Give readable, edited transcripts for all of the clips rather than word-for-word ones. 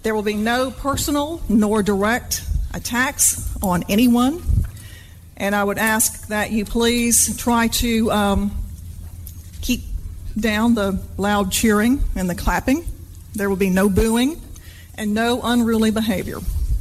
There will be no personal nor direct attacks on anyone. And I would ask that you please try to keep down the loud cheering and the clapping. There will be no booing and no unruly behavior.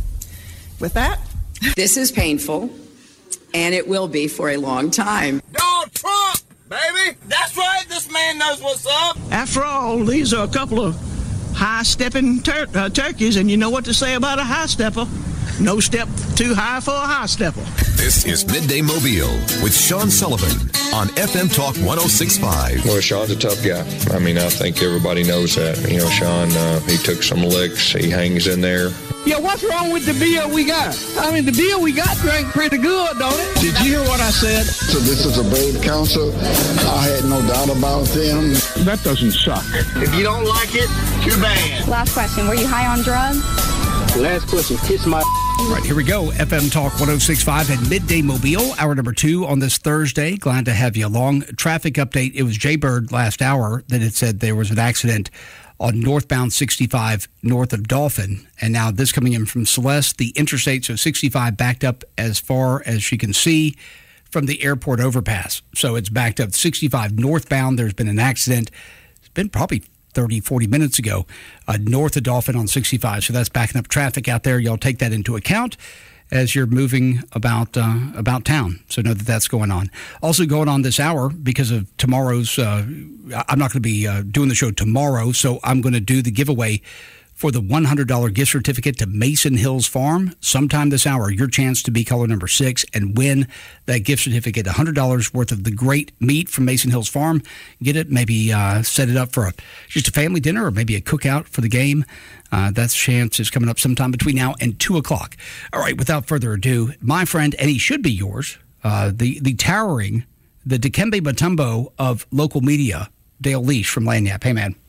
With that, this is painful, and it will be for a long time. Donald Trump, baby! That's right, this man knows what's up! After all, these are a couple of high-stepping turkeys, and you know what to say about a high-stepper. No step too high for a high-stepper. This is Midday Mobile with Sean Sullivan on FM Talk 106.5. Well, Sean's a tough guy. I mean, I think everybody knows that. You know, Sean, he took some licks. He hangs in there. Yeah, what's wrong with the beer we got? I mean, the beer we got drank pretty good, don't it? Did you hear what I said? So this is a brave council. I had no doubt about them. That doesn't suck. If you don't like it, too bad. Last question, were you high on drugs? Last question, kiss my... All right, here we go. FM Talk 106.5 and Midday Mobile, hour number 2 on this Thursday. Glad to have you along. Traffic update. It was Jay Bird last hour that had said there was an accident on northbound 65 north of Dolphin. And now this coming in from Celeste, the interstate, so 65 backed up as far as you can see from the airport overpass. So it's backed up 65 northbound. There's been an accident. It's been probably 30, 40 minutes ago, north of Dolphin on 65. So that's backing up traffic out there. Y'all take that into account as you're moving about town. So know that that's going on. Also going on this hour because of tomorrow's, I'm not going to be doing the show tomorrow, so I'm going to do the giveaway for the $100 gift certificate to Mason Hills Farm. Sometime this hour, your chance to be caller number 6 and win that gift certificate, $100 worth of the great meat from Mason Hills Farm. Get it, maybe set it up for just a family dinner or maybe a cookout for the game. That chance is coming up sometime between now and 2 o'clock. All right, without further ado, my friend, and he should be yours, the towering, the Dikembe Mutombo of local media, Dale Leash from Lagniappe. Hey, man.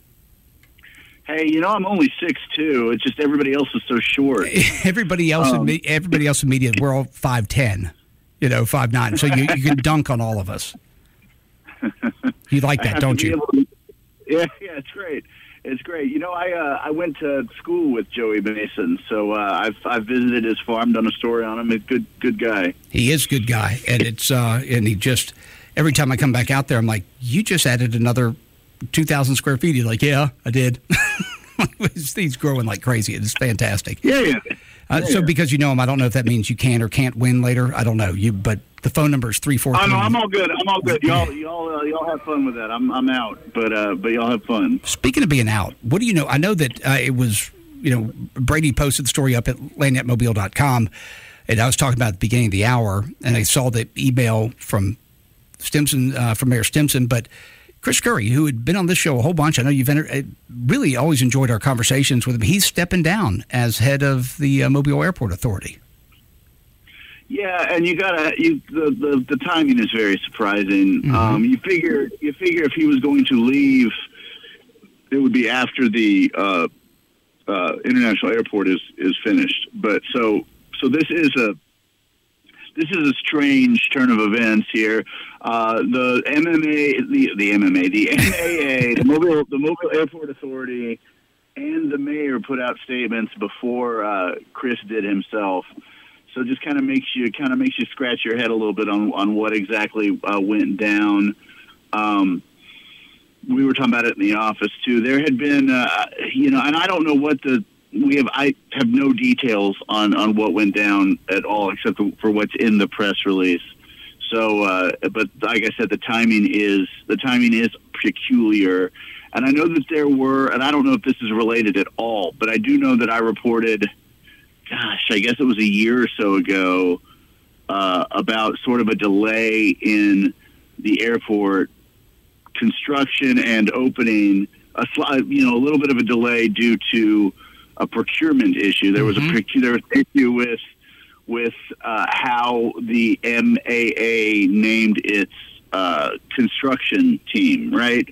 Hey, you know, I'm only 6'2". It's just everybody else is so short. Everybody else in media, we're all 5'10", 5'9". So you can dunk on all of us. You like that, don't you? Yeah, it's great. It's great. You know, I went to school with Joey Mason, so I've visited his farm, done a story on him. He's a good guy. He is a good guy, and it's and he just every time I come back out there, I'm like, you just added another 2,000 square feet. He's like, yeah, I did. He's growing like crazy. It's fantastic. Yeah. So because you know him, I don't know if that means you can or can't win later. I don't know but the phone number is 343. Oh, no, I'm all good. Y'all have fun with that. I'm out, but y'all have fun. Speaking of being out, what do you know? I know that it was Brady posted the story up at landnetmobile.com, and I was talking about at the beginning of the hour, and I saw the email from Stimson, from Mayor Stimson, but Chris Curry, who had been on this show a whole bunch, I know you've really always enjoyed our conversations with him. He's stepping down as head of the Mobile Airport Authority. Yeah, and the timing is very surprising. Mm-hmm. You figure if he was going to leave, it would be after the international airport is finished. But so this is a strange turn of events here. The MAA, the Mobile Airport Authority, and the mayor put out statements before Chris did himself. So just kind of makes you scratch your head a little bit on what exactly went down. We were talking about it in the office too. There had been, and I don't know what I have no details on what went down at all, except for what's in the press release. So, but like I said, the timing is peculiar, and I know that there were, and I don't know if this is related at all, but I do know that I reported, I guess it was a year or so ago, about sort of a delay in the airport construction and opening, a little bit of a delay due to a procurement issue. There was an issue with how the MAA named its construction team, right?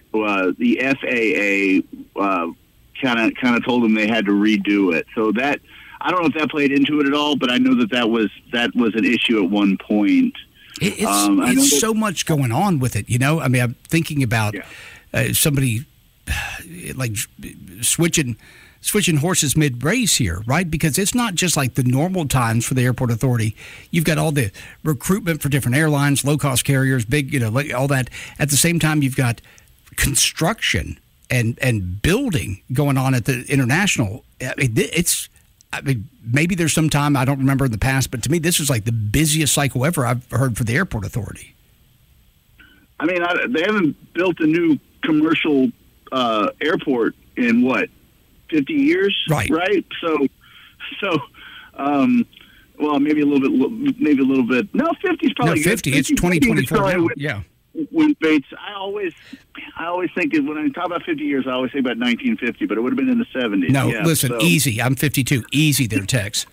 The FAA kind of told them they had to redo it. So that, I don't know if that played into it at all, but I know that was an issue at one point. It's so much going on with it, I mean, I'm thinking about somebody like switching switching horses mid-race here, right? Because it's not just like the normal times for the airport authority. You've got all the recruitment for different airlines, low-cost carriers, big, all that. At the same time, you've got construction and building going on at the international. Maybe there's some time I don't remember in the past, but to me, this is like the busiest cycle ever I've heard for the airport authority. I mean, they haven't built a new commercial airport in 50 years, right? So, well, maybe a little bit. No, 50 is probably 50. It's 2024. Yeah. When Bates, I always think when I talk about 50 years, I always think about 1950, but it would have been in the 70s. No, listen, easy. I'm 52. Easy there, Tex.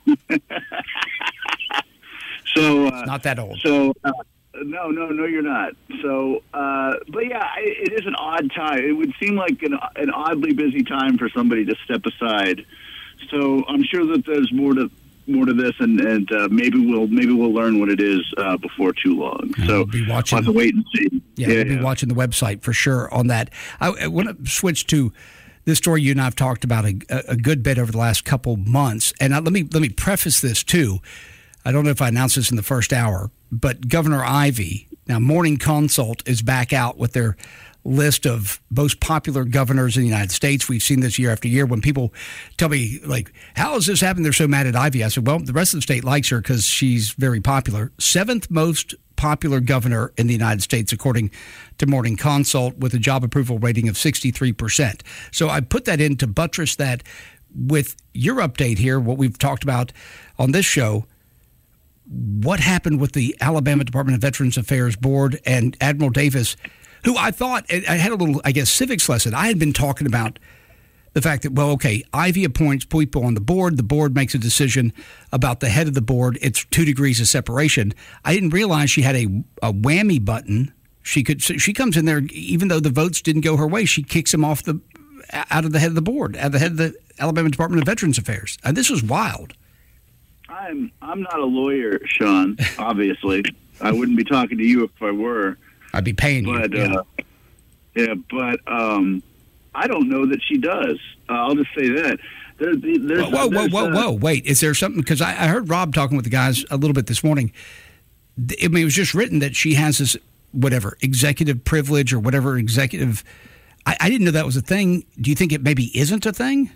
So not that old. So. No, you're not. So, but yeah, it is an odd time. It would seem like an oddly busy time for somebody to step aside. So I'm sure that there's more to this, and maybe we'll learn what it is before too long. So we'll be watching. We'll have to wait and see. We'll be watching the website for sure on that. I want to switch to this story you and I have talked about a good bit over the last couple months, and let me preface this too. I don't know if I announced this in the first hour, but Governor Ivey, now Morning Consult is back out with their list of most popular governors in the United States. We've seen this year after year. When people tell me, like, how has this happened? They're so mad at Ivey. I said, well, the rest of the state likes her because she's very popular. 7th most popular governor in the United States, according to Morning Consult, with a job approval rating of 63%. So I put that in to buttress that with your update here, what we've talked about on this show. What happened with the Alabama Department of Veterans Affairs Board and Admiral Davis, who I thought, I had a little, civics lesson. I had been talking about the fact that, Ivey appoints people on the board makes a decision about the head of the board. It's 2 degrees of separation. I didn't realize she had a whammy button. She comes in there, even though the votes didn't go her way, she kicks him out of the head of the board, out of the head of the Alabama Department of Veterans Affairs. And this was wild. I'm not a lawyer, Sean, obviously. I wouldn't be talking to you if I were. I'd be paying you. But I don't know that she does. I'll just say that. Whoa. Wait, is there something? Because I heard Rob talking with the guys a little bit this morning. I mean, it was just written that she has this, executive privilege or whatever executive. I didn't know that was a thing. Do you think it maybe isn't a thing?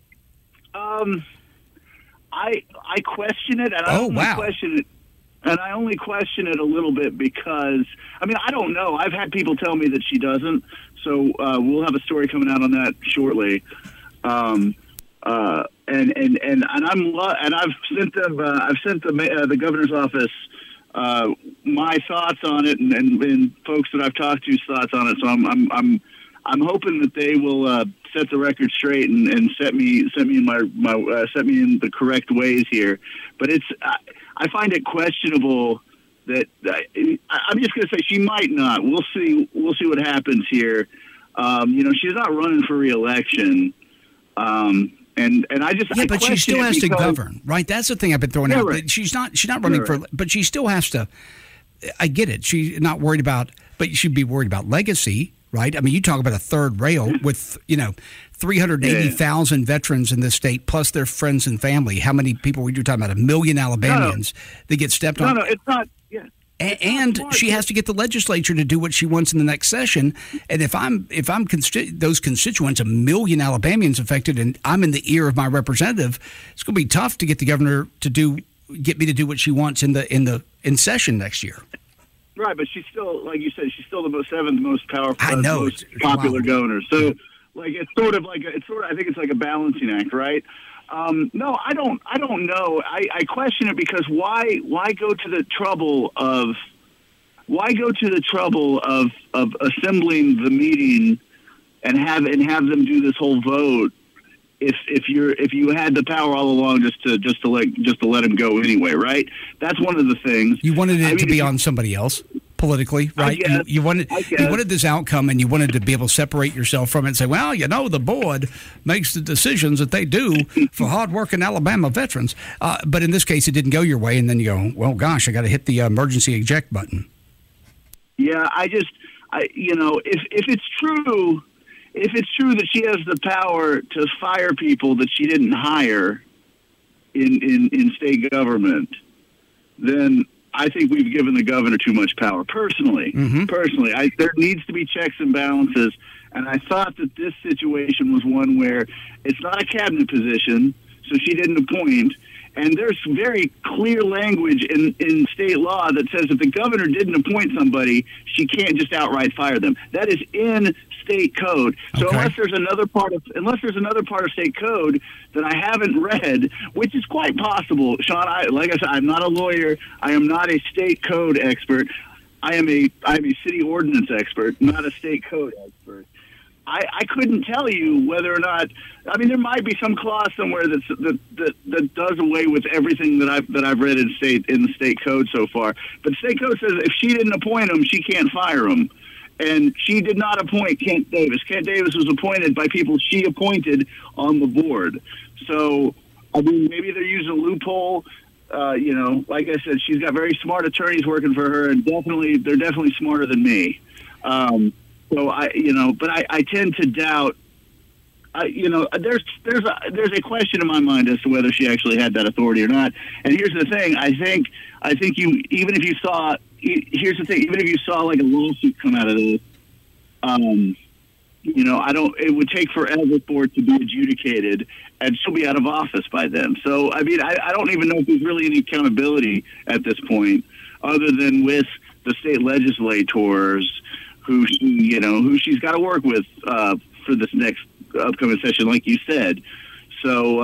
I question it, and I only question it a little bit because I don't know. I've had people tell me that she doesn't, so we'll have a story coming out on that shortly. And I've sent them. I've sent the governor's office my thoughts on it, and folks that I've talked to's thoughts on it. So I'm hoping that they will set the record straight and set me in the correct ways here. But I find it questionable that I'm just going to say she might not. We'll see what happens here. She's not running for re-election. And I just but she still has to govern, right? That's the thing I've been throwing out. Right. She's not running for, but she still has to. I get it. She's not worried about, but you should be worried about legacy. Right? I mean, you talk about a third rail with, 380,000 veterans in this state, plus their friends and family. How many people were you talking about? 1 million Alabamians that get stepped on? No, it's not. Yeah. And she has to get the legislature to do what she wants in the next session. And if I'm those constituents, 1 million Alabamians affected, and I'm in the ear of my representative, it's going to be tough to get the governor to get me to do what she wants in session next year. Right, but she's still, like you said, she's still the 7th most powerful, most popular wow. governor. So, I think it's like a balancing act, right? No, I don't know. I question it because why go to the trouble of assembling the meeting and have them do this whole vote if you had the power all along just to let him go anyway, right? That's one of the things. You wanted it to be on somebody else politically, right? You wanted this outcome, and you wanted to be able to separate yourself from it and say, well, the board makes the decisions that they do for hardworking Alabama veterans. But in this case, it didn't go your way, and then you go, well, gosh, I got to hit the emergency eject button. Yeah, if it's true. if it's true that she has the power to fire people that she didn't hire in state government, then I think we've given the governor too much power. Personally, there needs to be checks and balances, and I thought that this situation was one where it's not a cabinet position, so she didn't appoint. And there's very clear language in state law that says if the governor didn't appoint somebody, she can't just outright fire them. That is in state code. So unless there's another part of state code that I haven't read, which is quite possible, Sean. Like I said, I'm not a lawyer. I am not a state code expert. I'm a city ordinance expert, not a state code expert. I couldn't tell you whether or not. I mean, there might be some clause somewhere that does away with everything that I've read in the state code so far. But state code says if she didn't appoint him, she can't fire him, and she did not appoint Kent Davis. Kent Davis was appointed by people she appointed on the board. So, I mean, maybe they're using a loophole. Like I said, she's got very smart attorneys working for her, and they're definitely smarter than me. So but I tend to doubt. There's a question in my mind as to whether she actually had that authority or not. And here's the thing: I think even if you saw like a lawsuit come out of this, it would take forever for it to be adjudicated, and she'll be out of office by then. So I mean, I don't even know if there's really any accountability at this point, other than with the state legislators who she's got to work with for this next upcoming session, like you said. So,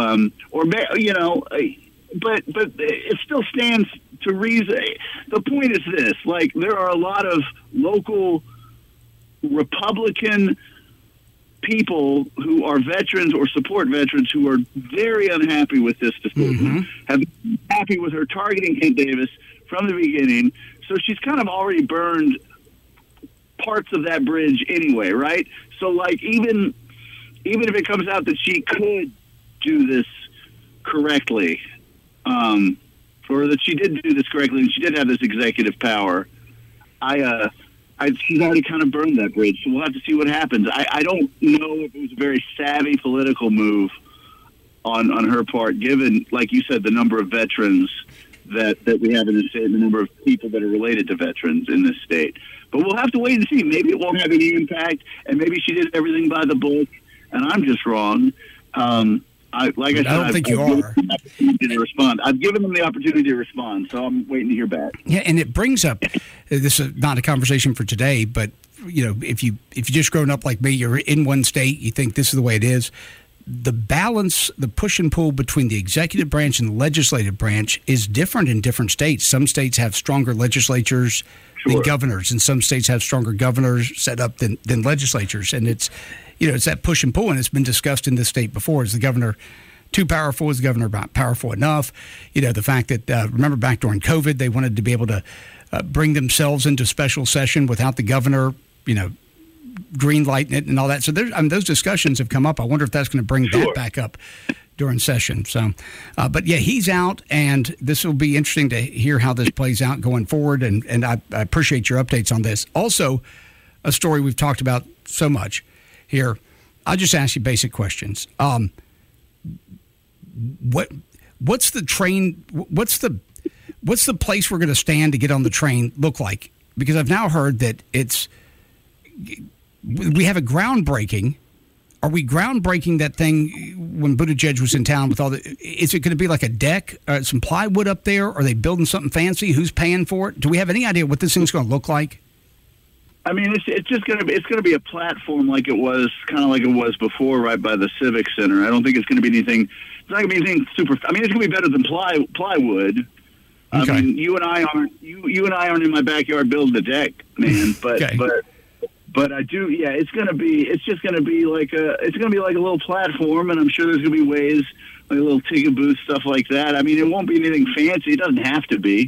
but it still stands to reason. The point is this: like, there are a lot of local Republican people who are veterans or support veterans who are very unhappy with this decision. Have been happy with her targeting Kent Davis from the beginning. So she's kind of already burned parts of that bridge anyway, right? So, like, even if it comes out that she could do this correctly, or that she did do this correctly and she did have this executive power, she's already kind of burned that bridge. So we'll have to see what happens. I don't know if it was a very savvy political move on her part, given, like you said, the number of veterans that we have in the state and the number of people that are related to veterans in this state. But we'll have to wait and see. Maybe it won't have any impact, and maybe she did everything by the book, and I'm just wrong. I don't think you are. I've given them the opportunity to respond, so I'm waiting to hear back. Yeah, and it brings up, this is not a conversation for today, but if you just grown up like me, you're in one state, you think this is the way it is. The balance, the push and pull between the executive branch and the legislative branch is different in different states. Some states have stronger legislatures than governors, and some states have stronger governors set up than legislatures. And it's that push and pull, and it's been discussed in this state before. Is the governor too powerful? Is the governor not powerful enough? The fact that, remember back during COVID, they wanted to be able to bring themselves into special session without the governor, green lighting it and all that. So those discussions have come up. I wonder if that's going to bring that back up during session. So, but yeah, he's out, and this will be interesting to hear how this plays out going forward. And I appreciate your updates on this. Also, a story we've talked about so much here. I'll just ask you basic questions. What's the train? What's the place we're going to stand to get on the train look like? Because I've now heard that we have a groundbreaking. Are we groundbreaking that thing when Buttigieg was in town with all the? Is it going to be like a deck, some plywood up there? Are they building something fancy? Who's paying for it? Do we have any idea what this thing's going to look like? I mean, it's just going to be a platform like it was before, right by the Civic Center. I don't think it's going to be anything. It's not going to be anything super. I mean, it's going to be better than plywood. Okay. I mean, you and I aren't in my backyard building a deck, man. But okay. But I do. Yeah, it's just going to be like a little platform, and I'm sure there's going to be ways, like a little ticket booth, stuff like that. I mean, it won't be anything fancy. It doesn't have to be.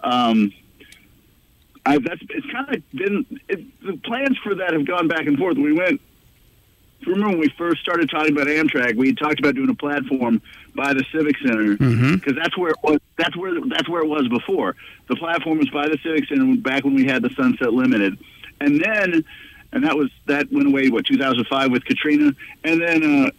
It's kind of been the plans for that have gone back and forth. Remember when we first started talking about Amtrak, we had talked about doing a platform by the Civic Center because that's where it was. That's where it was before. The platform was by the Civic Center back when we had the Sunset Limited, and then and that went away 2005 with Katrina, and then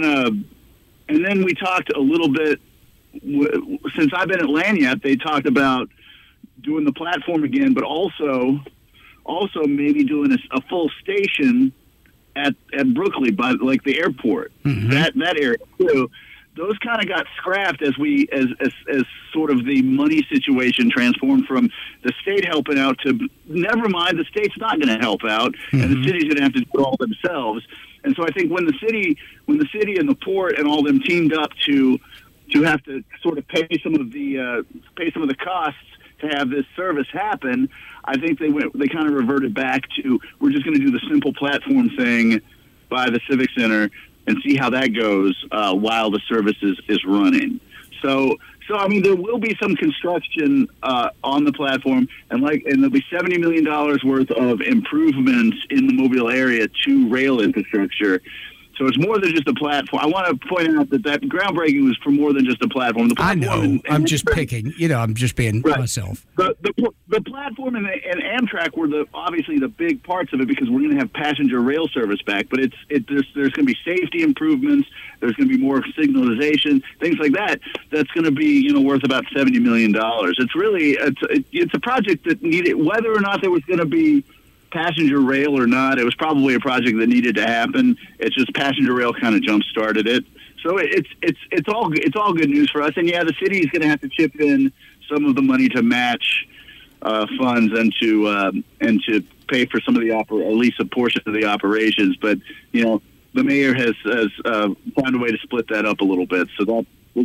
we talked a little bit. Since I've been at Lagniappe, they talked about doing the platform again, but also maybe doing a full station at Brooklyn by like the airport, that area too. Those kind of got scrapped as sort of the money situation transformed from the state helping out to never mind, the state's not going to help out, and the city's going to have to do it all themselves. And so I think when the city and the port and all them teamed up to have to sort of pay some of the costs to have this service happen, I think they kind of reverted back to, we're just going to do the simple platform thing by the Civic Center and see how that goes while the service is running. So I mean, there will be some construction on the platform, and there'll be $70 million worth of improvements in the Mobile area to rail infrastructure. So it's more than just a platform. I want to point out that groundbreaking was for more than just a platform. I know. I'm just picking. I'm just being myself. The platform and Amtrak were obviously the big parts of it, because we're going to have passenger rail service back. But there's going to be safety improvements. There's going to be more signalization, things like that. That's going to be worth about $70 million. It's really it's a project that needed, whether or not there was going to be passenger rail or not, it was probably a project that needed to happen. It's just passenger rail kind of jump started it. So it's all good news for us. And yeah, the city is going to have to chip in some of the money to match funds and to pay for some of the at least a portion of the operations. But the mayor has found a way to split that up a little bit. So that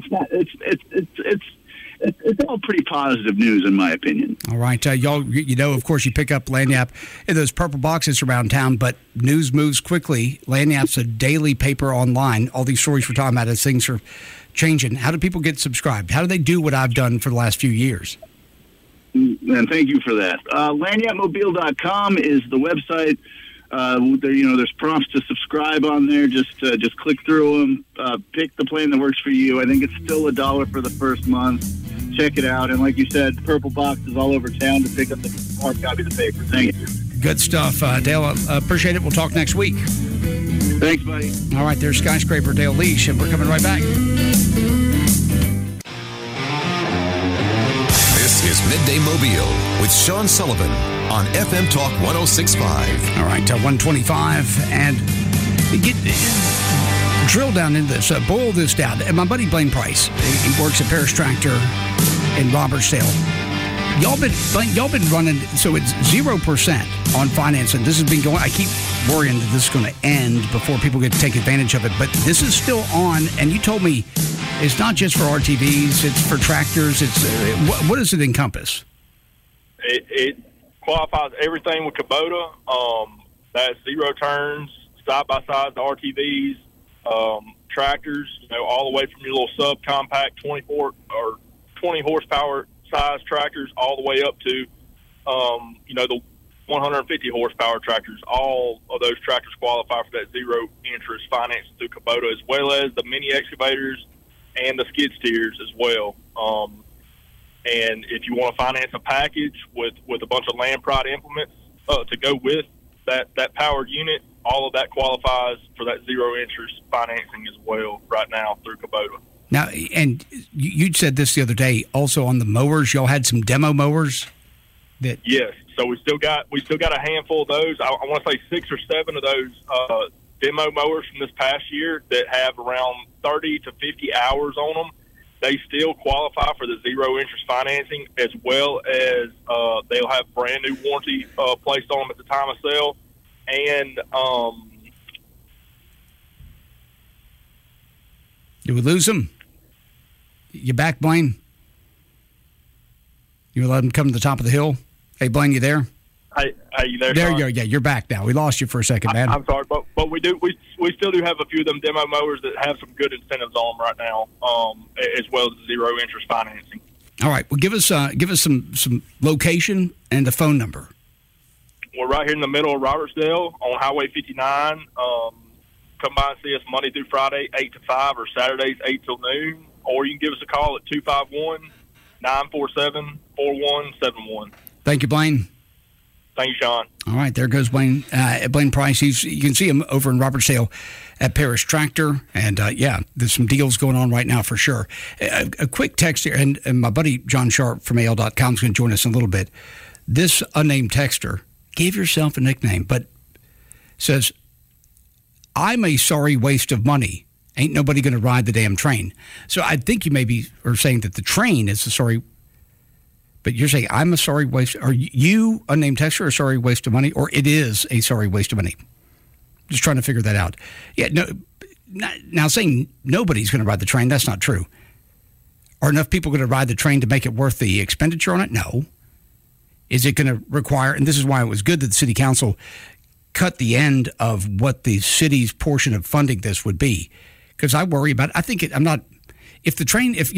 it's all pretty positive news, in my opinion. All right. Y'all, of course, you pick up Lagniappe in those purple boxes around town, but news moves quickly. Lagniappe's a daily paper online. All these stories we're talking about as things are changing. How do people get subscribed? How do they do what I've done for the last few years? And thank you for that. LagniappeMobile.com is the website. There's prompts to subscribe on there. Just click through them. Pick the plan that works for you. I think it's still $1 for the first month. Check it out. And like you said, purple boxes all over town to pick up the hard copy of the paper. Thank you. Good stuff, Dale. I appreciate it. We'll talk next week. Thanks, buddy. All right, there's Skyscraper Dale Leash, and we're coming right back. This is Midday Mobile with Sean Sullivan on FM Talk 106.5. All right, 125, and drill down into this, boil this down. And my buddy Blaine Price, he works at Paris Tractor in Robertsdale. Y'all been running, so it's 0% on financing. This has been going. I keep worrying that this is going to end before people get to take advantage of it, but this is still on. And you told me it's not just for RTVs; it's for tractors. It's what does it encompass? It qualifies everything with Kubota. That's zero turns, side by side, the RTVs, tractors. All the way from your little subcompact 24 or 20 horsepower size tractors, all the way up to the 150 horsepower tractors. All of those tractors qualify for that zero interest financing through Kubota, as well as the mini excavators and the skid steers as well. And if you want to finance a package with a bunch of Land Pride implements to go with that powered unit, all of that qualifies for that zero interest financing as well right now through Kubota. Now, and you said this the other day, also on the mowers, y'all had some demo mowers. Yes, so we still got a handful of those. I want to say 6 or 7 of those demo mowers from this past year that have around 30 to 50 hours on them. They still qualify for the zero interest financing, as well as they'll have brand new warranty placed on them at the time of sale. And did we lose them? You back, Blaine? You let them come to the top of the hill? Hey, Blaine, you there? Hey, you there? There you go. Yeah, you're back now. We lost you for a second, man. I'm sorry, but we still do have a few of them demo mowers that have some good incentives on them right now, as well as zero interest financing. All right. Well, give us some location and the phone number. We're right here in the middle of Robertsdale on Highway 59. Come by and see us Monday through Friday, 8 to 5, or Saturdays, 8 till noon. Or you can give us a call at 251-947-4171. Thank you, Blaine. Thank you, Sean. All right, there goes Blaine Price. You can see him over in Robertsdale at Paris Tractor. And, there's some deals going on right now for sure. A quick text here, and my buddy John Sharp from AL.com is going to join us in a little bit. This unnamed texter gave yourself a nickname, but says, I'm a sorry waste of money. Ain't nobody going to ride the damn train. So I think you maybe are saying that the train is a sorry. But you're saying I'm a sorry waste. Are you, unnamed texter, a sorry waste of money, or it is a sorry waste of money? Just trying to figure that out. Yeah, no. Now saying nobody's going to ride the train, that's not true. Are enough people going to ride the train to make it worth the expenditure on it? No. Is it going to require? And this is why it was good that the city council cut the end of what the city's portion of funding this would be, because I worry about. I think I'm not. If the train, if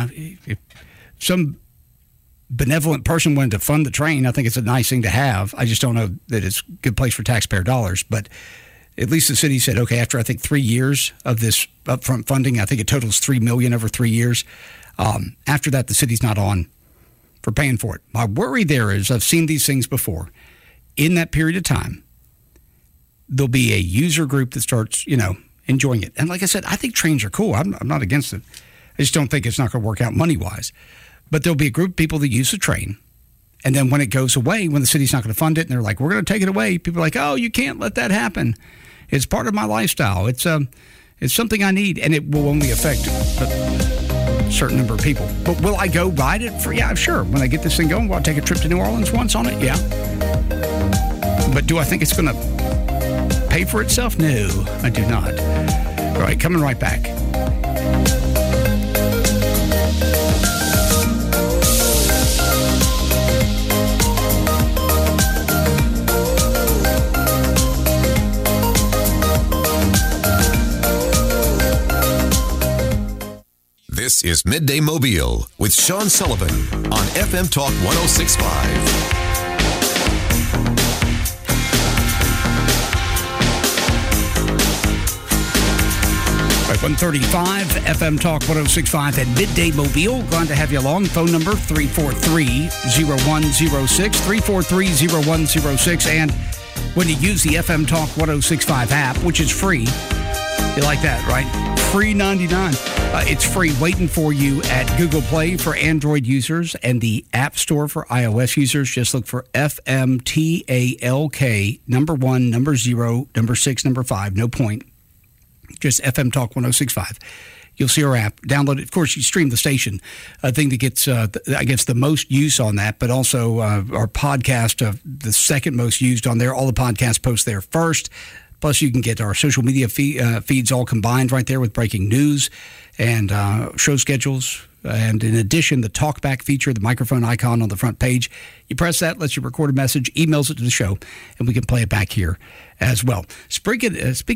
some benevolent person wanted to fund the train, I think it's a nice thing to have. I just don't know that it's a good place for taxpayer dollars. But at least the city said, okay, after I think 3 years of this upfront funding, I think it totals $3 million over 3 years. After that, the city's not on for paying for it. My worry there is I've seen these things before. In that period of time, there'll be a user group that starts, enjoying it. And like I said, I think trains are cool. I'm not against it. I just don't think it's not going to work out money-wise. But there'll be a group of people that use the train. And then when it goes away, when the city's not going to fund it, and they're like, we're going to take it away, people are like, oh, you can't let that happen. It's part of my lifestyle. It's something I need, and it will only affect a certain number of people. But will I go ride it? Yeah, sure. When I get this thing going, will I take a trip to New Orleans once on it? Yeah. But do I think it's going to pay for itself? No, I do not. All right, coming right back. This is Midday Mobile with Sean Sullivan on FM Talk 106.5. 135 FM Talk 106.5 at Midday Mobile. Glad to have you along. Phone number 343-0106, 343-0106. And when you use the FM Talk 106.5 app, which is free, you like that, right? Free 99. It's free waiting for you at Google Play for Android users and the App Store for iOS users. Just look for FMTALK, number 1, number 0, number 6, number 5, no point. Just FM Talk 106.5. You'll see our app. Download it. Of course, you stream the station, a thing that gets, I guess, the most use on that, but also our podcast, the second most used on there. All the podcasts post there first. Plus, you can get our social media feeds all combined right there with breaking news and show schedules. And in addition, the talkback feature, the microphone icon on the front page. You press that, lets you record a message, emails it to the show, and we can play it back here as well. Speaking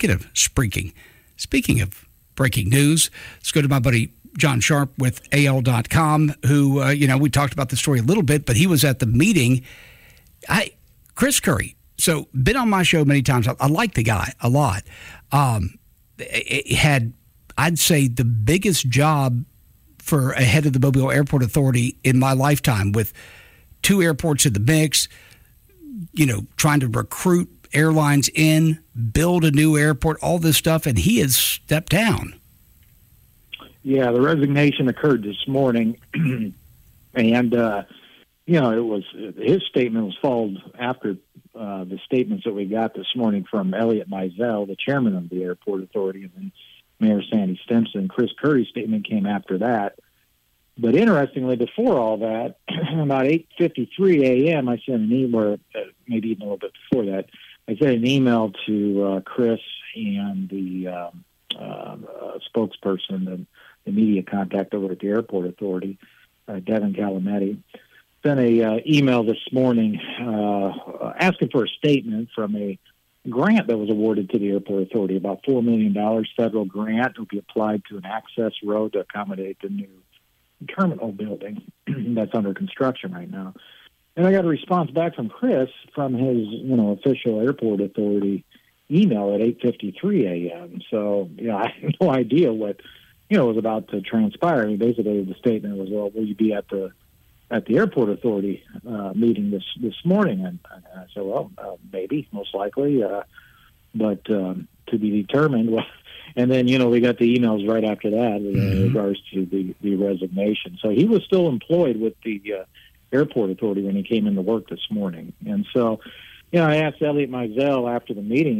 of breaking news, let's go to my buddy John Sharp with AL.com, who, we talked about the story a little bit, but he was at the meeting. Chris Curry. So, been on my show many times. I like the guy a lot. It had, I'd say, the biggest job for a head of the Mobile Airport Authority in my lifetime, with 2 airports in the mix, trying to recruit airlines in, build a new airport, all this stuff, and he has stepped down. Yeah, the resignation occurred this morning, and it was his statement was followed after the statements that we got this morning from Elliot Mizell, the chairman of the Airport Authority, and then Mayor Sandy Stimson. Chris Curry's statement came after that. But interestingly, before all that, about 8:53 a.m., I sent an email, maybe even a little bit before that, I sent an email to Chris and the spokesperson, the media contact over at the Airport Authority, Devin Calametti. Sent a email this morning asking for a statement from a grant that was awarded to the Airport Authority, about $4 million federal grant. It will be applied to an access road to accommodate the new terminal building that's under construction right now. And I got a response back from Chris from his, official Airport Authority email at 8:53 a.m. So, I had no idea what, was about to transpire. I mean, basically the statement was, well, will you be at the at the airport authority meeting this morning, and I said, well, maybe, most likely, but to be determined. Well, and then we got the emails right after that in regards to the resignation. So he was still employed with the airport authority when he came into work this morning, and so. I asked Elliot Mizell after the meeting,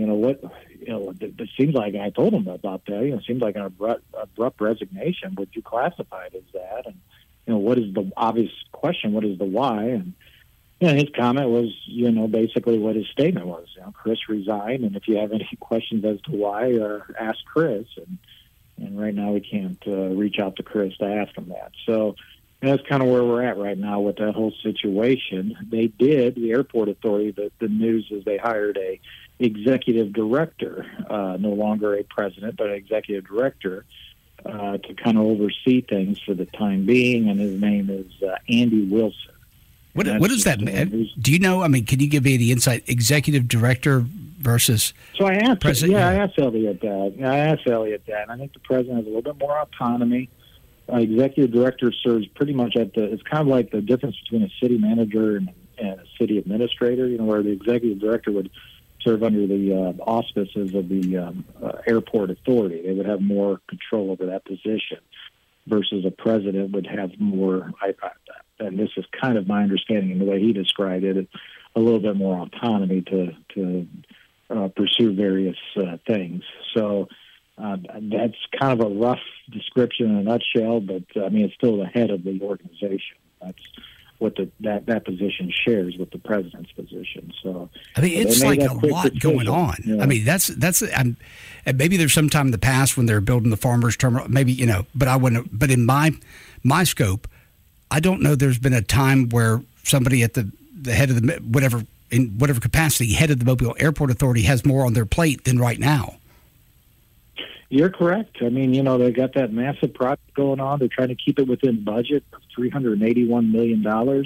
it seems like I told him about that. It seems like an abrupt resignation. Would you classify it as that? And, what is the obvious question? What is the why? And, his comment was, basically what his statement was. Chris resigned, and if you have any questions as to why, ask Chris. And right now we can't reach out to Chris to ask him that. So, that's kind of where we're at right now with that whole situation. The airport authority, the news is they hired a executive director, no longer a president, but an executive director to kind of oversee things for the time being, and his name is Andy Wilson. What does that mean? Do you know? I mean, can you give me the insight? Executive director versus I asked president? I asked Elliot that. And I think the president has a little bit more autonomy. Executive director serves pretty much it's kind of like the difference between a city manager and a city administrator, where the executive director would serve under the auspices of the airport authority. They would have more control over that position versus a president would have more, and this is kind of my understanding in the way he described it, a little bit more autonomy to pursue various things. So that's kind of a rough description in a nutshell, but it's still the head of the organization. That's what that position shares with the president's position. So it's like a lot going on. Yeah. That's and maybe there's some time in the past when they're building the farmers terminal, maybe but I wouldn't. But in my scope, I don't know. There's been a time where somebody at the head of the whatever capacity, head of the Mobile Airport Authority, has more on their plate than right now. You're correct. They got that massive project going on. They're trying to keep it within budget of $381 million.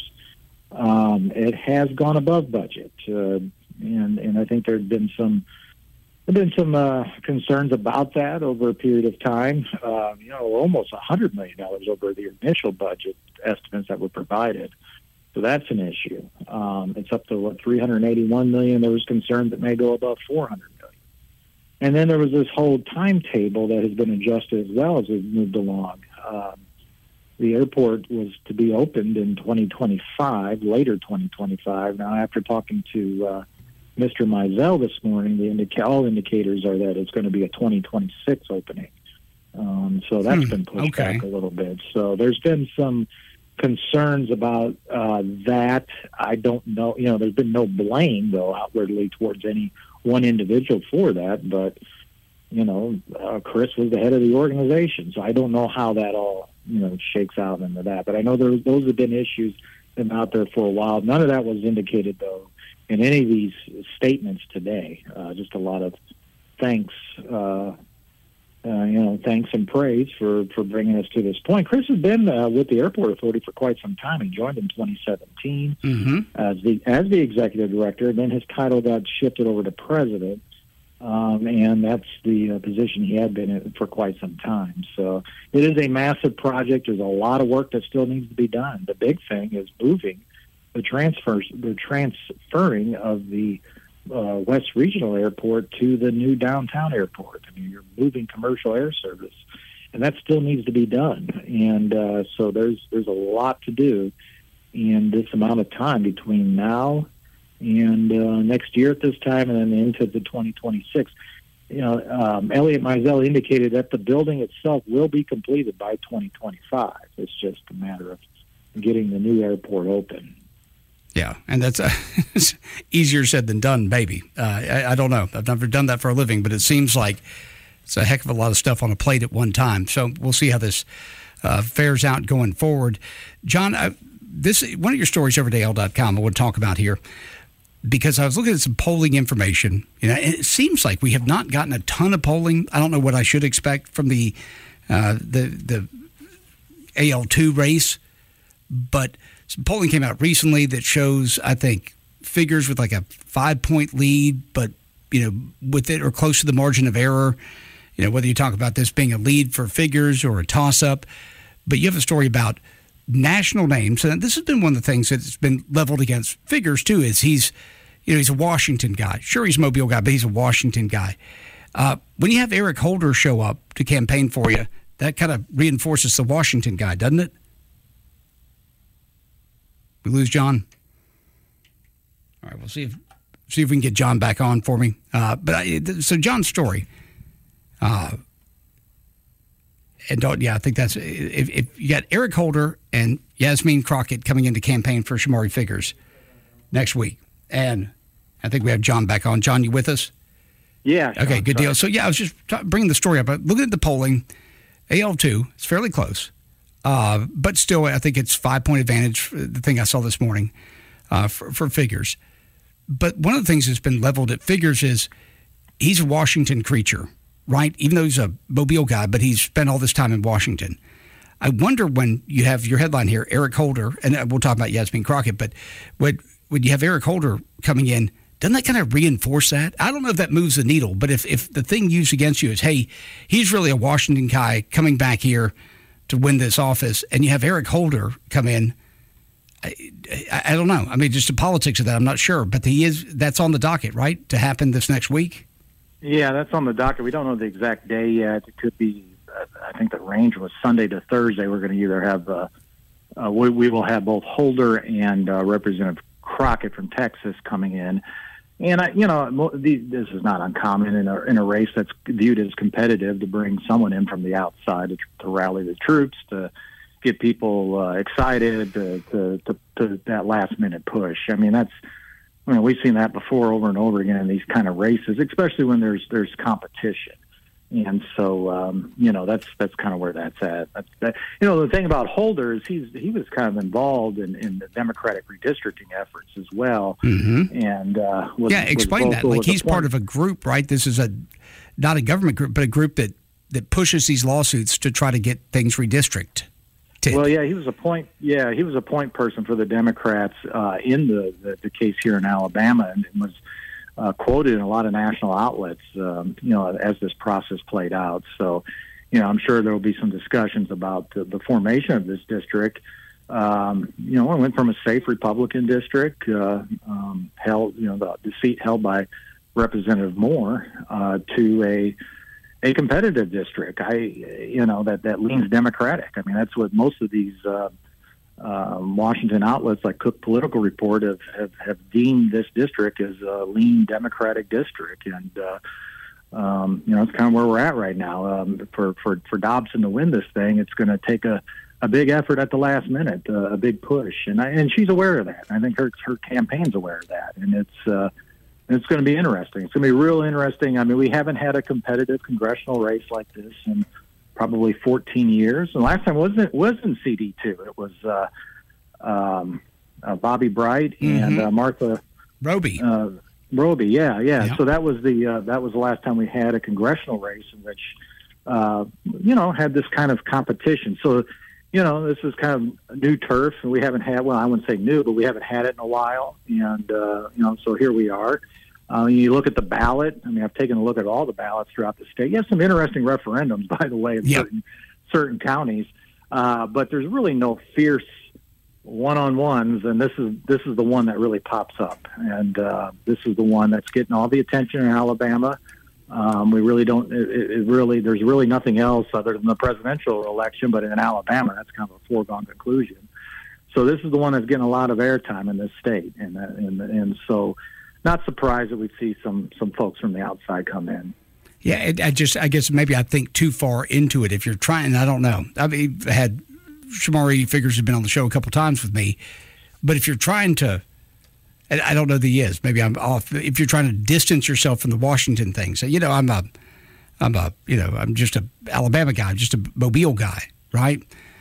It has gone above budget, and I think there have been some concerns about that over a period of time. Almost $100 million over the initial budget estimates that were provided. So that's an issue. It's up to $381 million. There was concern that may go above $400 million. And then there was this whole timetable that has been adjusted as well as we've moved along. The airport was to be opened in 2025, later 2025. Now, after talking to Mr. Mizell this morning, all indicators are that it's going to be a 2026 opening. So that's been pushed back a little bit. So there's been some concerns about that. I don't know. There's been no blame, though, outwardly towards any one individual for that, but Chris was the head of the organization, so I don't know how that all shakes out into that. But I know those have been issues that have been out there for a while. None of that was indicated though in any of these statements today. Just a lot of thanks, thanks and praise for bringing us to this point. Chris has been with the airport authority for quite some time. He joined in 2017 as the executive director. Then his title got shifted over to president, and that's the position he had been in for quite some time. So it is a massive project. There's a lot of work that still needs to be done. The big thing is moving the transferring of the West Regional Airport to the new downtown airport. You're moving commercial air service, and that still needs to be done. And so there's a lot to do in this amount of time between now and next year at this time, and then into the 2026. Elliot Mizell indicated that the building itself will be completed by 2025. It's just a matter of getting the new airport open. Yeah, and that's easier said than done, maybe. I don't know. I've never done that for a living, but it seems like it's a heck of a lot of stuff on a plate at one time. So we'll see how this fares out going forward. John, this one of your stories over at AL.com I want to talk about here, because I was looking at some polling information. And it seems like we have not gotten a ton of polling. I don't know what I should expect from the AL2 race, but some polling came out recently that shows, I think, figures with like a 5-point lead, but, with it or close to the margin of error, whether you talk about this being a lead for figures or a toss-up. But you have a story about national names, and this has been one of the things that's been leveled against Figures too, is he's a Washington guy. Sure, he's a Mobile guy, but he's a Washington guy. When you have Eric Holder show up to campaign for you, that kind of reinforces the Washington guy, doesn't it? We lose John? All right, we'll see if we can get John back on for me. So John's story, I think that's if you got Eric Holder and Yasmin Crockett coming in to campaign for Shamari Figures next week, and I think we have John back on. John, you with us? Yeah. Okay, good deal. So I was just bringing the story up. Looking at the polling, AL2, it's fairly close, but still, I think it's 5-point advantage. The thing I saw this morning for Figures. But one of the things that's been leveled at Figures is he's a Washington creature, right? Even though he's a Mobile guy, but he's spent all this time in Washington. I wonder when you have your headline here, Eric Holder, and we'll talk about Yasmin Crockett, but when you have Eric Holder coming in, doesn't that kind of reinforce that? I don't know if that moves the needle, but if the thing used against you is, hey, he's really a Washington guy coming back here to win this office, and you have Eric Holder come in, I don't know. I mean, just the politics of that, I'm not sure. But that's on the docket, right, to happen this next week? Yeah, that's on the docket. We don't know the exact day yet. It could be, I think the range was Sunday to Thursday. We're going to either have, we will have both Holder and Representative Crockett from Texas coming in. And, this is not uncommon in a race that's viewed as competitive to bring someone in from the outside to rally the troops, to get people excited, to that last-minute push. I mean, we've seen that before over and over again in these kind of races, especially when there's competition. And so, that's kind of where that's at. The thing about Holder is he was kind of involved in the Democratic redistricting efforts as well. Mm-hmm. And explain that. Like he's part of a group, right? This is not a government group, but a group that pushes these lawsuits to try to get things redistricted. Well, yeah, he was a point person for the Democrats in the case here in Alabama, and was quoted in a lot of national outlets, as this process played out. So, I'm sure there will be some discussions about the formation of this district. It went from a safe Republican district, held, the seat held by Representative Moore, to a competitive district. That leans Democratic. I mean, that's what most of these Washington outlets like Cook Political Report have deemed this district as a lean Democratic district, and it's kind of where we're at right now. For Dobson to win this thing, it's going to take a big effort at the last minute, a big push, and she's aware of that. I think her campaign's aware of that, and it's going to be interesting. It's going to be real interesting. I mean, we haven't had a competitive congressional race like this in probably 14 years. And last time wasn't CD2. It was Bobby Bright and Martha Roby. Roby, yeah. So that was the last time we had a congressional race in which had this kind of competition. So this is kind of new turf, and we haven't had. Well, I wouldn't say new, but we haven't had it in a while. And so here we are. You look at the ballot. I mean, I've taken a look at all the ballots throughout the state. You have some interesting referendums, by the way, in certain counties, but there's really no fierce one-on-ones, and this is the one that really pops up, and this is the one that's getting all the attention in Alabama. We really don't. There's really nothing else other than the presidential election, but in Alabama, that's kind of a foregone conclusion. So this is the one that's getting a lot of airtime in this state, and so. Not surprised that we'd see some folks from the outside come in. Yeah, I guess maybe I think too far into it. If you're trying, I don't know. I've had Shamari Figures have been on the show a couple times with me, but if you're trying to, and I don't know that he is. Maybe I'm off. If you're trying to distance yourself from the Washington thing, so I'm just a Alabama guy, just a Mobile guy, right?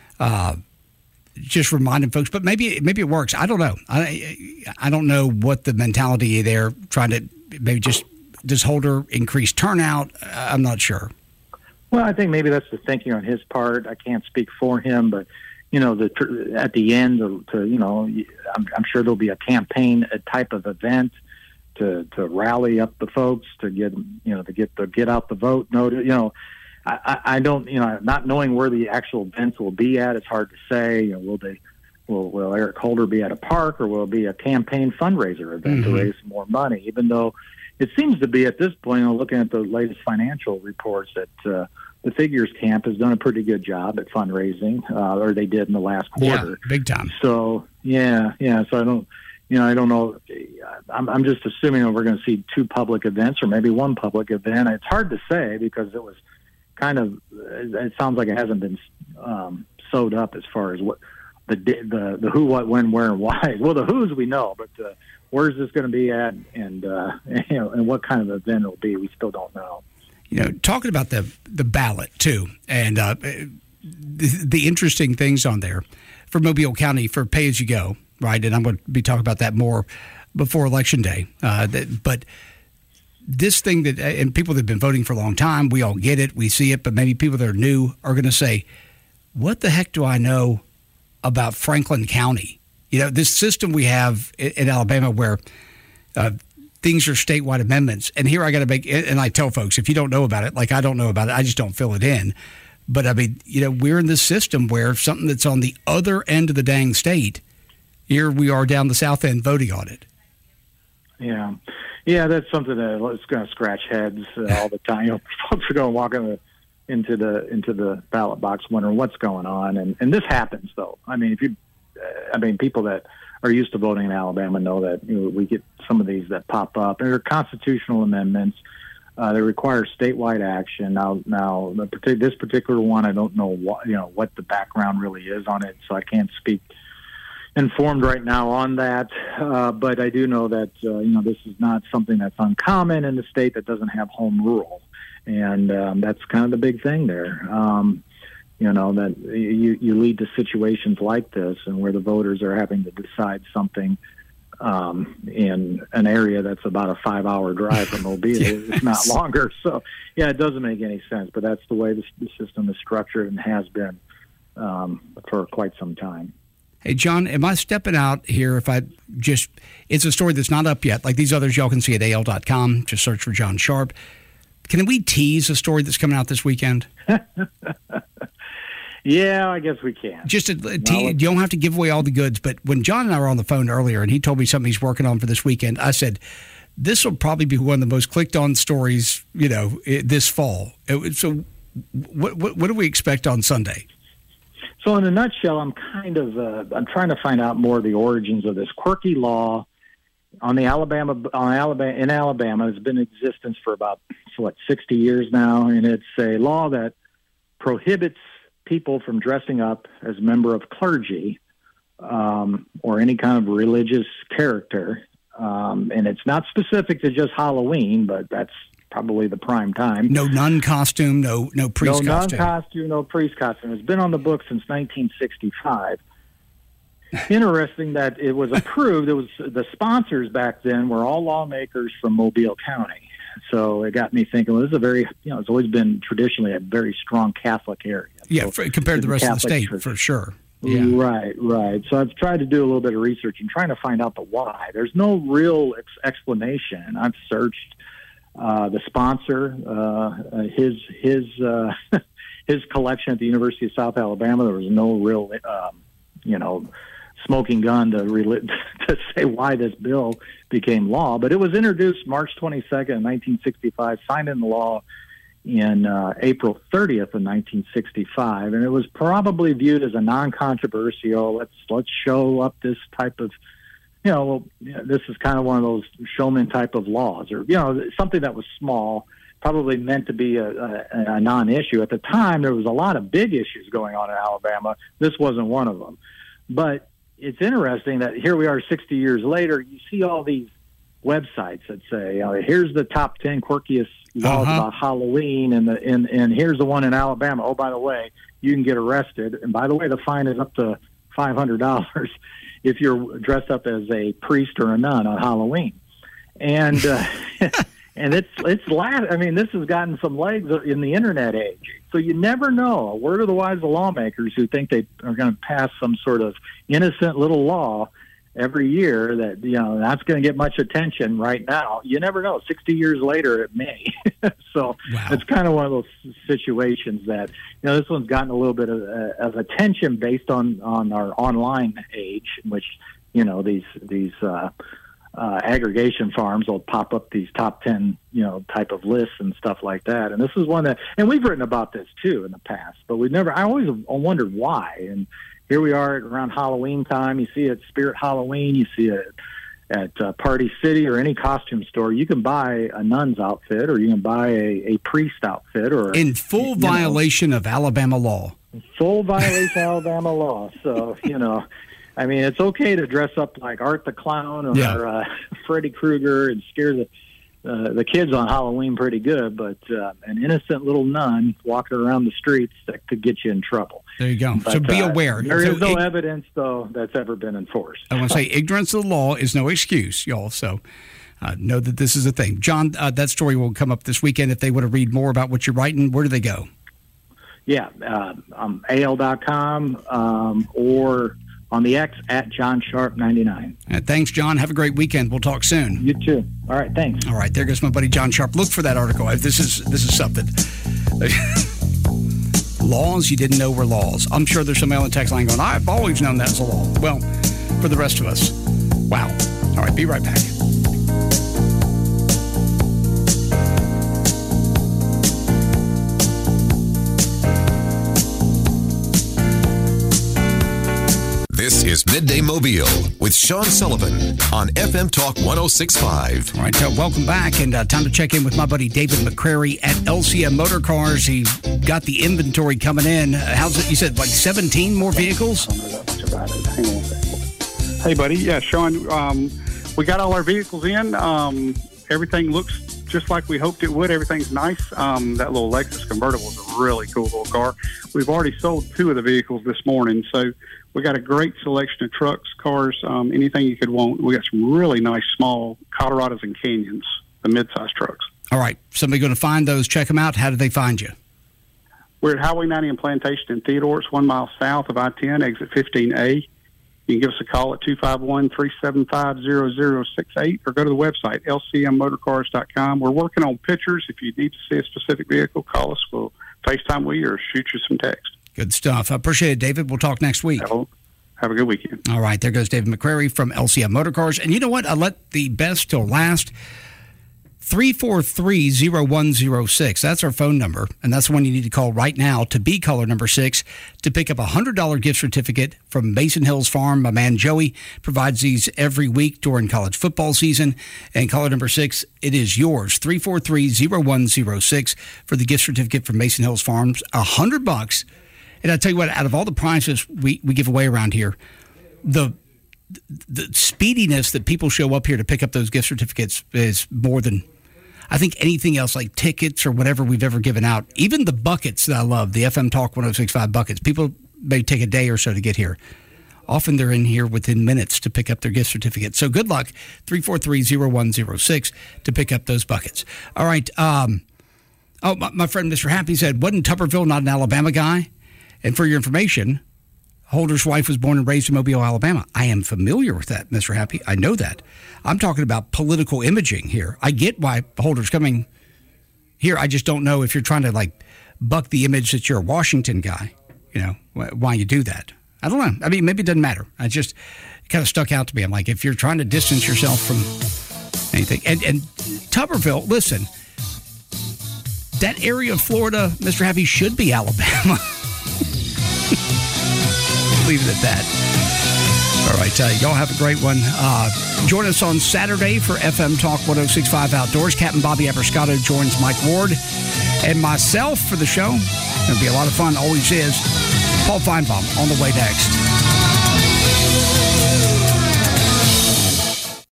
Just reminding folks, but maybe it works. I don't know. I don't know what the mentality there. Trying to maybe does Holder increase turnout? I'm not sure. Well, I think maybe that's the thinking on his part. I can't speak for him, but at the end, I'm sure there'll be a campaign, a type of event to rally up the folks to get out the vote. I don't, not knowing where the actual events will be at, it's hard to say. Will Eric Holder be at a park, or will it be a campaign fundraiser event to raise more money? Even though it seems to be at this point, looking at the latest financial reports, that the Figures Camp has done a pretty good job at fundraising, or they did in the last quarter. Yeah, big time. So So I don't know. I'm just assuming that we're going to see 2 public events, or maybe 1 public event. It's hard to say because it was kind of. It sounds like it hasn't been sewed up as far as what the who, what, when, where, and why. Well, the who's we know, but where's this going to be at, and and what kind of event it'll be, we still don't know. Talking about the ballot too, and the interesting things on there for Mobile County for pay as you go, right? And I'm going to be talking about that more before Election Day. But this thing that, and people that have been voting for a long time, we all get it, we see it, but maybe people that are new are going to say, "What the heck do I know about Franklin County?" This system we have in Alabama where things are statewide amendments. And here I got to make, and I tell folks, if you don't know about it, like I don't know about it, I just don't fill it in. But I mean, we're in this system where something that's on the other end of the dang state, here we are down the south end voting on it. Yeah, that's something that's going to scratch heads all the time. Folks are going to walk into the ballot box wondering what's going on, and this happens though. I mean, people that are used to voting in Alabama know that we get some of these that pop up, and they're constitutional amendments. They require statewide action. Now, this particular one, I don't know what the background really is on it, so I can't speak informed right now on that. But I do know that this is not something that's uncommon in the state that doesn't have home rule, and that's kind of the big thing there. That you lead to situations like this, and where the voters are having to decide something in an area that's about a 5-hour drive from Mobile. It's not longer. So, it doesn't make any sense. But that's the way the system is structured and has been for quite some time. Hey, John, am I stepping out here if it's a story that's not up yet, like these others y'all can see at AL.com. Just search for John Sharp. Can we tease a story that's coming out this weekend? Yeah, I guess we can. Just you don't have to give away all the goods, but when John and I were on the phone earlier and he told me something he's working on for this weekend, I said, this will probably be one of the most clicked on stories, this fall. So what do we expect on Sunday? So in a nutshell, I'm trying to find out more of the origins of this quirky law in Alabama. It's been in existence for about 60 years now, and it's a law that prohibits people from dressing up as a member of clergy or any kind of religious character. And it's not specific to just Halloween, but that's probably the prime time. No nun costume, no priest costume. No nun costume, no priest costume. It's been on the books since 1965. Interesting that it was approved. It was the sponsors back then were all lawmakers from Mobile County. So it got me thinking, well, this is a very, it's always been traditionally a very strong Catholic area. Yeah, so compared to the rest Catholic of the state, church. for sure. Yeah. Right. So I've tried to do a little bit of research and trying to find out the why. There's no real explanation. I've searched the sponsor, his collection at the University of South Alabama. There was no real, smoking gun to say why this bill became law. But it was introduced March 22nd, 1965, signed into law in April 30th of 1965, and it was probably viewed as a non-controversial, let's show up this type of, this is kind of one of those showman type of laws, or, something that was small, probably meant to be a non-issue. At the time, there was a lot of big issues going on in Alabama. This wasn't one of them. But it's interesting that here we are 60 years later, you see all these websites that say, here's the top 10 quirkiest laws about Halloween, and here's the one in Alabama. Oh, by the way, you can get arrested. And by the way, the fine is up to $500 if you're dressed up as a priest or a nun on Halloween. And and this has gotten some legs in the internet age. So you never know. A word of the wise of lawmakers who think they are going to pass some sort of innocent little law every year that, that's going to get much attention right now. You never know. 60 years later, it may. So It's kind of one of those situations that, this one's gotten a little bit of attention based on our online age, in which, these aggregation farms will pop up these top 10, type of lists and stuff like that. And this is one that, and we've written about this too in the past, but I always wondered why. And here we are around Halloween time. You see it at Spirit Halloween. You see it at Party City or any costume store. You can buy a nun's outfit, or you can buy a priest outfit, or in full violation of Alabama law. Full violation of Alabama law. So it's okay to dress up like Art the Clown or Freddy Krueger and scare the kids on Halloween pretty good, but an innocent little nun walking around the streets, that could get you in trouble. There you go. But, so be aware. There is no evidence, though, that's ever been enforced. I want to say ignorance of the law is no excuse, y'all. So know that this is a thing. John, that story will come up this weekend. If they want to read more about what you're writing, where do they go? Yeah, AL.com or on the X at John Sharp 99. Thanks, John. Have a great weekend. We'll talk soon. You too. All right, thanks. All right, there goes my buddy John Sharp. Look for that article. This is something. Laws you didn't know were laws. I'm sure there's somebody on the text line going, I've always known that's a law. Well, for the rest of us, wow. All right, be right back. This is Midday Mobile with Sean Sullivan on FM Talk 106.5. All right, welcome back, and time to check in with my buddy David McCrary at LCM Motor Cars. He got the inventory coming in. How's it? You said like 17 more vehicles? Hey, buddy. Yeah, Sean, we got all our vehicles in. Everything looks just like we hoped it would. Everything's nice. That little Lexus convertible is a really cool little car. We've already sold 2 of the vehicles this morning, so we got a great selection of trucks, cars, anything you could want. We got some really nice small Colorados and Canyons, the mid-size trucks. All right. Somebody going to find those, check them out. How do they find you? We're at Highway 90 in Plantation in Theodore. It's 1 mile south of I-10, exit 15A. You can give us a call at 251-375-0068 or go to the website, lcmmotorcars.com. We're working on pictures. If you need to see a specific vehicle, call us. We'll FaceTime with you or shoot you some text. Good stuff. I appreciate it, David. We'll talk next week. Have a good weekend. All right. There goes David McCrary from LCM Motor Cars. And you know what? I let the best till last. 343-0106. That's our phone number, and that's the one you need to call right now to be caller number 6 to pick up a $100 gift certificate from Mason Hills Farm. My man Joey provides these every week during college football season. And caller number 6, it is yours. 343-0106 for the gift certificate from Mason Hills Farms. $100. And I tell you what, out of all the prizes we give away around here, the speediness that people show up here to pick up those gift certificates is more than, I think, anything else, like tickets or whatever we've ever given out. Even the buckets that I love, the FM Talk 106.5 buckets, people may take a day or so to get here. Often they're in here within minutes to pick up their gift certificate. So good luck, 343-0106, to pick up those buckets. All right. My friend Mr. Happy said, wasn't Tupperville not an Alabama guy? And for your information, Holder's wife was born and raised in Mobile, Alabama. I am familiar with that, Mr. Happy. I know that. I'm talking about political imaging here. I get why Holder's coming here. I just don't know if you're trying to, like, buck the image that you're a Washington guy, why you do that. I don't know. I mean, maybe it doesn't matter. It just kind of stuck out to me. I'm like, if you're trying to distance yourself from anything. And Tupperville, listen, that area of Florida, Mr. Happy, should be Alabama. Leave it at that. All right, y'all have a great one. Join us on Saturday for FM Talk 106.5 Outdoors. Captain Bobby Abrascato joins Mike Ward and myself for the show. It'll be a lot of fun, always is. Paul Feinbaum on the way next.